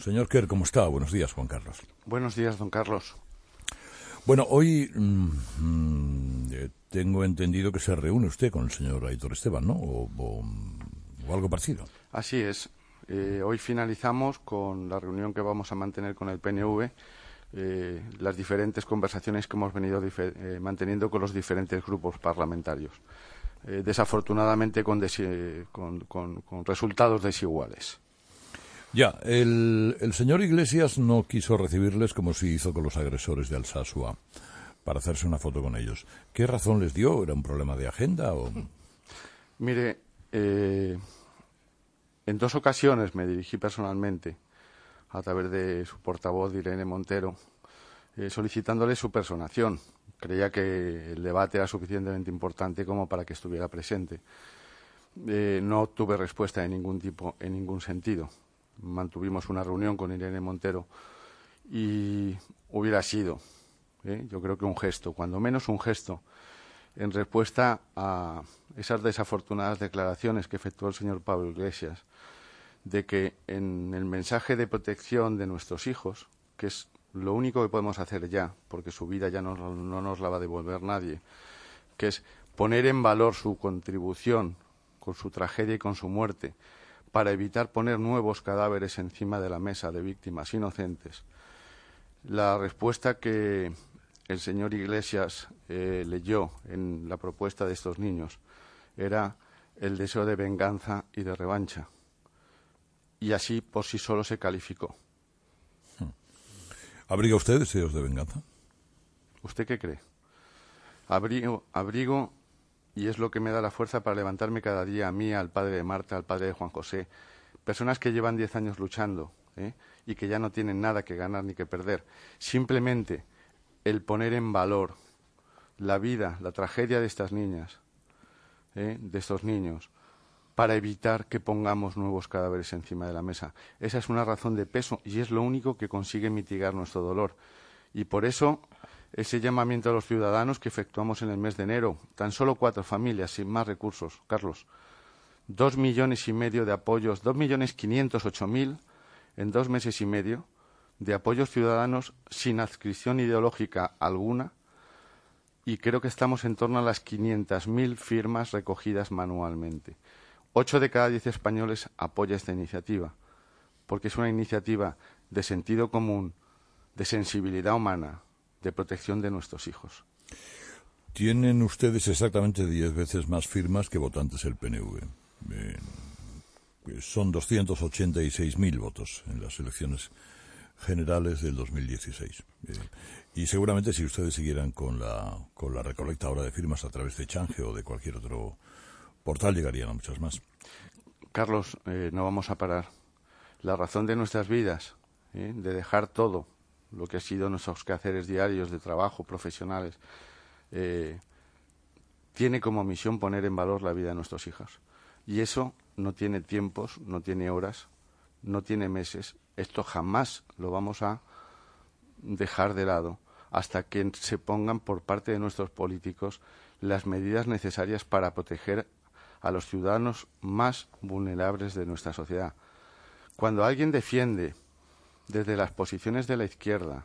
Señor Kerr, ¿cómo está? Buenos días, Juan Carlos. Buenos días, don Carlos. Bueno, hoy tengo entendido que se reúne usted con el señor Aitor Esteban, ¿no? O algo parecido. Así es. Hoy finalizamos con la reunión que vamos a mantener con el PNV, las diferentes conversaciones que hemos venido manteniendo con los diferentes grupos parlamentarios. Desafortunadamente con resultados desiguales. Ya, el señor Iglesias no quiso recibirles como si hizo con los agresores de Alsasua para hacerse una foto con ellos. ¿Qué razón les dio? ¿Era un problema de agenda o...? Mire, en 2 ocasiones me dirigí personalmente a través de su portavoz, Irene Montero, solicitándole su personación. Creía que el debate era suficientemente importante como para que estuviera presente. No obtuve respuesta de ningún tipo, en ningún sentido. Mantuvimos una reunión con Irene Montero y hubiera sido, yo creo que un gesto, cuando menos un gesto, en respuesta a esas desafortunadas declaraciones que efectuó el señor Pablo Iglesias, de que en el mensaje de protección de nuestros hijos, que es lo único que podemos hacer ya, porque su vida ya no nos la va a devolver nadie, que es poner en valor su contribución con su tragedia y con su muerte, para evitar poner nuevos cadáveres encima de la mesa de víctimas inocentes. La respuesta que el señor Iglesias leyó en la propuesta de estos niños era el deseo de venganza y de revancha. Y así por sí solo se calificó. ¿Abriga usted deseos de venganza? ¿Usted qué cree? Abrigo, y es lo que me da la fuerza para levantarme cada día a mí, al padre de Marta, al padre de Juan José, personas que llevan 10 años luchando y que ya no tienen nada que ganar ni que perder. Simplemente el poner en valor la vida, la tragedia de estas niñas, de estos niños, para evitar que pongamos nuevos cadáveres encima de la mesa. Esa es una razón de peso y es lo único que consigue mitigar nuestro dolor. Y por eso ese llamamiento a los ciudadanos que efectuamos en el mes de enero, tan solo 4 familias sin más recursos, Carlos, 2,5 millones de apoyos, 2.508.000 en 2 meses y medio de apoyos ciudadanos sin adscripción ideológica alguna, y creo que estamos en torno a las 500.000 firmas recogidas manualmente. 8 de cada 10 españoles apoya esta iniciativa, porque es una iniciativa de sentido común, de sensibilidad humana, de protección de nuestros hijos. Tienen ustedes exactamente 10 veces más firmas que votantes del PNV. Son 286.000 votos en las elecciones generales del 2016. Y seguramente si ustedes siguieran con la recolecta ahora de firmas a través de Change o de cualquier otro portal, llegarían a muchas más. Carlos, no vamos a parar. La razón de nuestras vidas, de dejar todo lo que ha sido nuestros quehaceres diarios de trabajo, profesionales, tiene como misión poner en valor la vida de nuestros hijos. Y eso no tiene tiempos, no tiene horas, no tiene meses. Esto jamás lo vamos a dejar de lado hasta que se pongan por parte de nuestros políticos las medidas necesarias para proteger a los ciudadanos más vulnerables de nuestra sociedad. Cuando alguien defiende desde las posiciones de la izquierda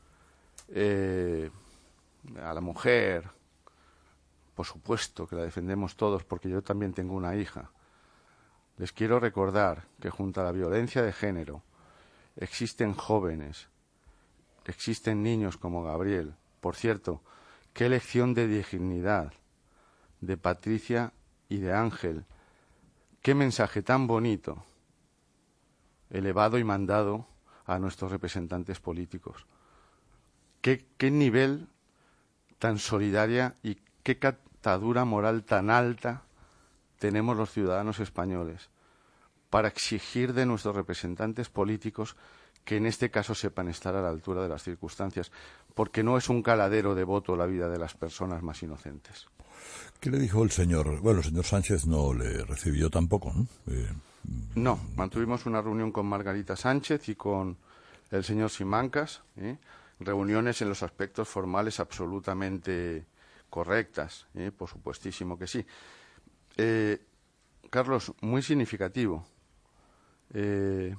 a la mujer, por supuesto que la defendemos todos porque yo también tengo una hija, les quiero recordar que junto a la violencia de género existen jóvenes, existen niños como Gabriel. Por cierto, qué lección de dignidad de Patricia y de Ángel, qué mensaje tan bonito, elevado y mandado a nuestros representantes políticos. Qué nivel tan solidaria y qué catadura moral tan alta tenemos los ciudadanos españoles para exigir de nuestros representantes políticos que en este caso sepan estar a la altura de las circunstancias, porque no es un caladero de voto la vida de las personas más inocentes. ¿Qué le dijo el señor? Bueno, el señor Sánchez no le recibió tampoco, ¿no? No, mantuvimos una reunión con Margarita Sánchez y con el señor Simancas, reuniones en los aspectos formales absolutamente correctas, por supuestísimo que sí. Carlos, muy significativo.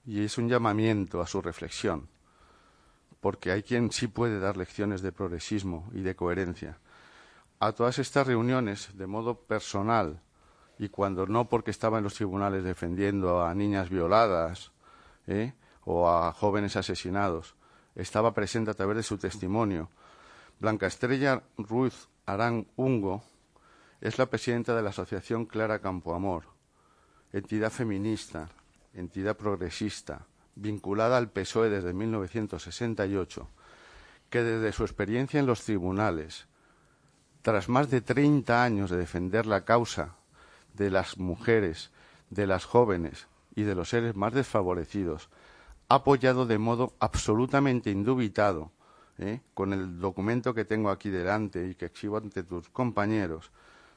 y es un llamamiento a su reflexión, porque hay quien sí puede dar lecciones de progresismo y de coherencia. A todas estas reuniones, de modo personal, y cuando no porque estaba en los tribunales defendiendo a niñas violadas o a jóvenes asesinados, estaba presente a través de su testimonio. Blanca Estrella Ruiz Arán Ungo es la presidenta de la Asociación Clara Campoamor, entidad feminista, entidad progresista, vinculada al PSOE desde 1968, que desde su experiencia en los tribunales, tras más de 30 años de defender la causa de las mujeres, de las jóvenes y de los seres más desfavorecidos, ha apoyado de modo absolutamente indubitado, con el documento que tengo aquí delante y que exhibo ante tus compañeros,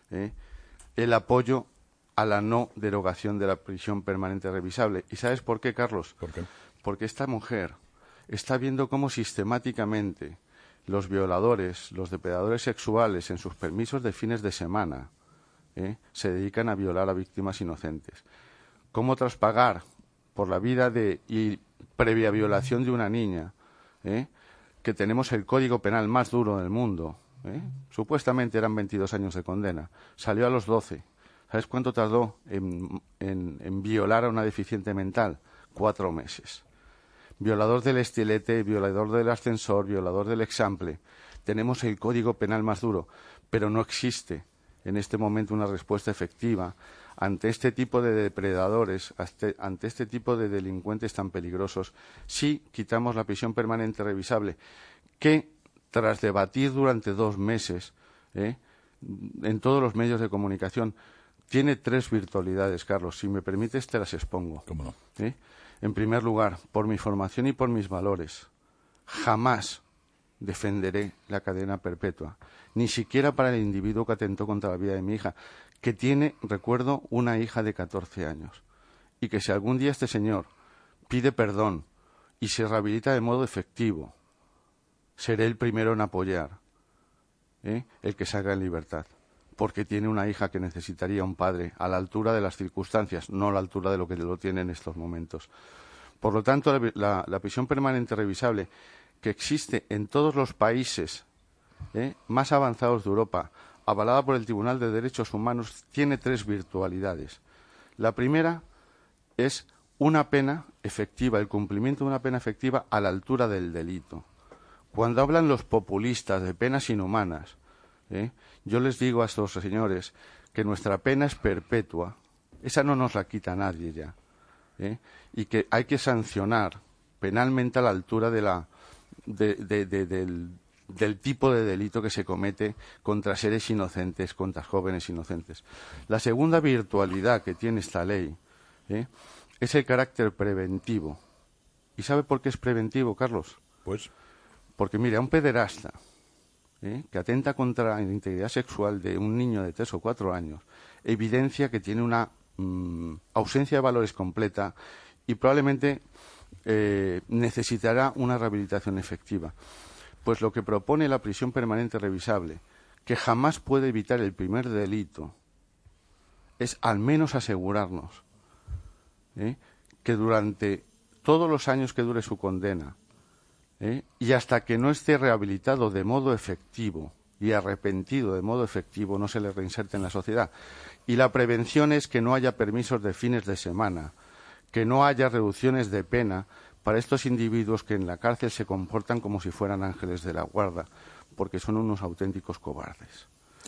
el apoyo a la no derogación de la prisión permanente revisable. ¿Y sabes por qué, Carlos? ¿Por qué? Porque esta mujer está viendo cómo sistemáticamente los violadores, los depredadores sexuales, en sus permisos de fines de semana, se dedican a violar a víctimas inocentes. Cómo tras pagar por la vida y previa violación de una niña, que tenemos el código penal más duro del mundo, supuestamente eran 22 años de condena, salió a los 12. ¿Sabes cuánto tardó en violar a una deficiente mental? 4 meses. Violador del estilete, violador del ascensor, violador del example. Tenemos el código penal más duro, pero no existe en este momento una respuesta efectiva ante este tipo de depredadores, ante este tipo de delincuentes tan peligrosos, si quitamos la prisión permanente revisable, que tras debatir durante 2 meses en todos los medios de comunicación, tiene 3 virtualidades, Carlos. Si me permites, te las expongo. ¿Cómo no? En primer lugar, por mi formación y por mis valores, jamás defenderé la cadena perpetua, ni siquiera para el individuo que atentó contra la vida de mi hija, que tiene, recuerdo, una hija de 14 años, y que si algún día este señor pide perdón y se rehabilita de modo efectivo, seré el primero en apoyar el que salga en libertad, porque tiene una hija que necesitaría un padre a la altura de las circunstancias, no a la altura de lo que lo tiene en estos momentos. Por lo tanto, la prisión permanente revisable, que existe en todos los países más avanzados de Europa, avalada por el Tribunal de Derechos Humanos, tiene 3 virtualidades. La primera es una pena efectiva, el cumplimiento de una pena efectiva a la altura del delito. Cuando hablan los populistas de penas inhumanas, yo les digo a estos señores que nuestra pena es perpetua, esa no nos la quita nadie ya, y que hay que sancionar penalmente a la altura del tipo de delito que se comete contra seres inocentes, contra jóvenes inocentes. La segunda virtualidad que tiene esta ley es el carácter preventivo. ¿Y sabe por qué es preventivo, Carlos? Pues, porque mire, a un pederasta que atenta contra la integridad sexual de un niño de 3 o 4 años, evidencia que tiene una ausencia de valores completa y probablemente necesitará una rehabilitación efectiva. Pues lo que propone la prisión permanente revisable, que jamás puede evitar el primer delito, es al menos asegurarnos que durante todos los años que dure su condena, y hasta que no esté rehabilitado de modo efectivo y arrepentido de modo efectivo, no se le reinserte en la sociedad. Y la prevención es que no haya permisos de fines de semana, que no haya reducciones de pena para estos individuos que en la cárcel se comportan como si fueran ángeles de la guarda, porque son unos auténticos cobardes.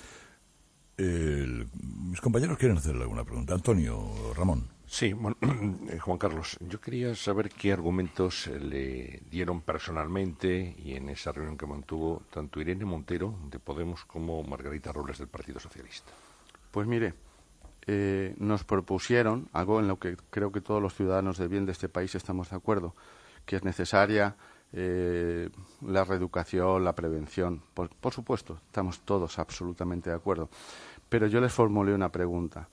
Mis compañeros quieren hacerle alguna pregunta. Antonio, Ramón. Sí, bueno, Juan Carlos, yo quería saber qué argumentos le dieron personalmente y en esa reunión que mantuvo tanto Irene Montero, de Podemos, como Margarita Robles, del Partido Socialista. Pues mire, nos propusieron algo en lo que creo que todos los ciudadanos de bien de este país estamos de acuerdo, que es necesaria la reeducación, la prevención. Por supuesto, estamos todos absolutamente de acuerdo. Pero yo les formulé una pregunta.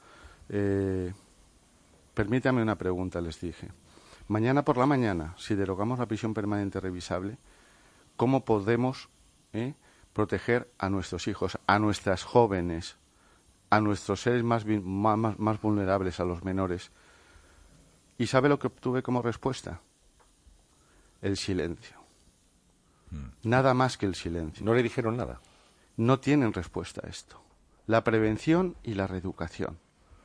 Permítame una pregunta, les dije. Mañana por la mañana, si derogamos la prisión permanente revisable, ¿cómo podemos proteger a nuestros hijos, a nuestras jóvenes, a nuestros seres más vulnerables, a los menores, ¿Y sabe lo que obtuve como respuesta? El silencio. Nada más que el silencio. ¿No le dijeron nada? No tienen respuesta a esto. La prevención y la reeducación.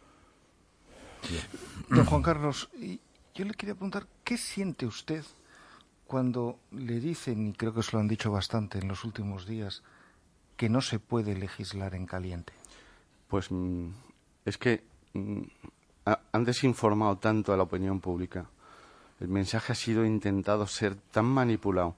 Don Juan Carlos, yo le quería preguntar, ¿qué siente usted cuando le dicen, y creo que se lo han dicho bastante en los últimos días, que no se puede legislar en caliente? Pues es que han desinformado tanto a la opinión pública. El mensaje ha sido intentado ser tan manipulado.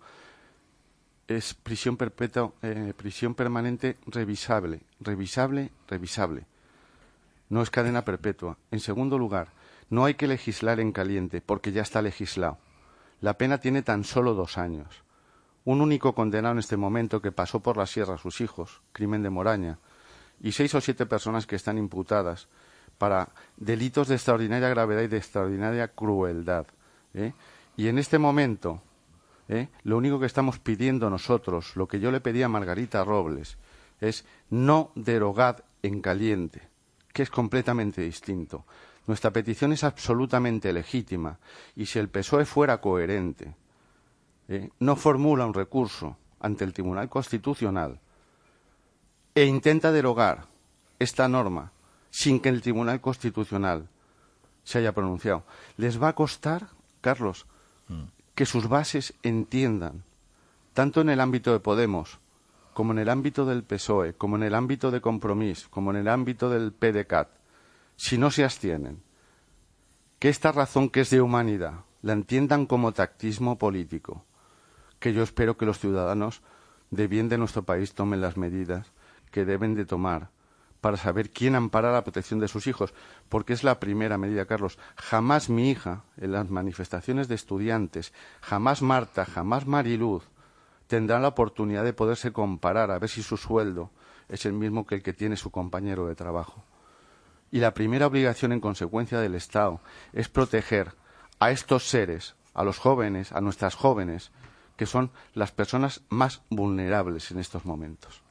Es prisión perpetua, prisión permanente revisable, revisable, revisable. No es cadena perpetua. En segundo lugar, no hay que legislar en caliente porque ya está legislado. La pena tiene tan solo 2 años. Un único condenado en este momento que pasó por la sierra a sus hijos, crimen de Moraña, y 6 o 7 personas que están imputadas para delitos de extraordinaria gravedad y de extraordinaria crueldad. Y en este momento, lo único que estamos pidiendo nosotros, lo que yo le pedí a Margarita Robles, es no derogad en caliente, que es completamente distinto. Nuestra petición es absolutamente legítima y si el PSOE fuera coherente, no formula un recurso ante el Tribunal Constitucional e intenta derogar esta norma sin que el Tribunal Constitucional se haya pronunciado, les va a costar, Carlos, que sus bases entiendan, tanto en el ámbito de Podemos, como en el ámbito del PSOE, como en el ámbito de Compromís, como en el ámbito del PDeCAT, si no se abstienen, que esta razón que es de humanidad la entiendan como tactismo político, que yo espero que los ciudadanos de bien de nuestro país tomen las medidas que deben de tomar para saber quién ampara la protección de sus hijos, porque es la primera medida, Carlos. Jamás mi hija, en las manifestaciones de estudiantes, jamás Marta, jamás Mariluz, tendrán la oportunidad de poderse comparar a ver si su sueldo es el mismo que el que tiene su compañero de trabajo. Y la primera obligación en consecuencia del Estado es proteger a estos seres, a los jóvenes, a nuestras jóvenes, que son las personas más vulnerables en estos momentos.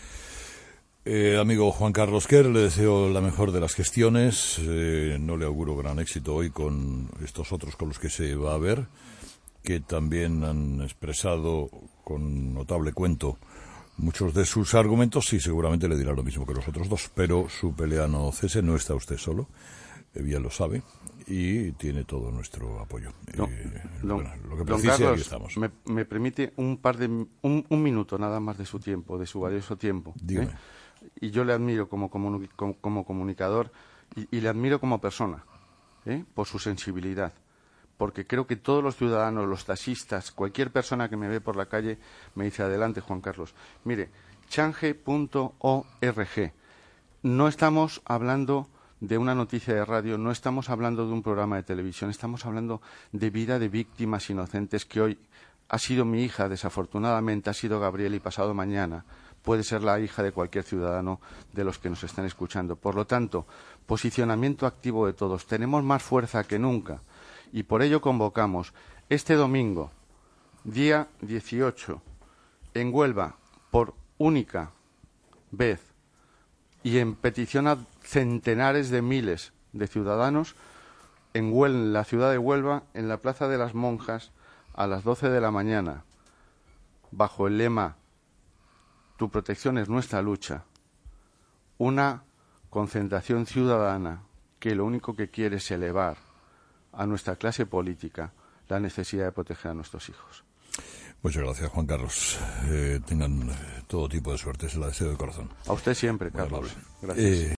Amigo Juan Carlos Quer, le deseo la mejor de las gestiones. No le auguro gran éxito hoy con estos otros con los que se va a ver, que también han expresado con notable cuento muchos de sus argumentos y seguramente le dirá lo mismo que los otros dos. Pero su pelea no cese, no está usted solo, bien lo sabe, y tiene todo nuestro apoyo. Lo que precise, Carlos, aquí estamos. Me permite un minuto nada más de su tiempo, de su valioso tiempo. Dígame. Y yo le admiro como comunicador y le admiro como persona, por su sensibilidad. Porque creo que todos los ciudadanos, los taxistas, cualquier persona que me ve por la calle me dice, adelante Juan Carlos. Mire, change.org. No estamos hablando de una noticia de radio, no estamos hablando de un programa de televisión, estamos hablando de vida de víctimas inocentes que hoy ha sido mi hija, desafortunadamente ha sido Gabriel y pasado mañana puede ser la hija de cualquier ciudadano de los que nos están escuchando. Por lo tanto, posicionamiento activo de todos. Tenemos más fuerza que nunca y por ello convocamos este domingo, día 18, en Huelva, por única vez y en petición a centenares de miles de ciudadanos, en la ciudad de Huelva, en la Plaza de las Monjas, a las 12 de la mañana, bajo el lema Tu protección es nuestra lucha, una concentración ciudadana que lo único que quiere es elevar a nuestra clase política la necesidad de proteger a nuestros hijos. Muchas gracias, Juan Carlos. Tengan todo tipo de suerte, se la deseo de corazón. A usted siempre, Carlos. Gracias.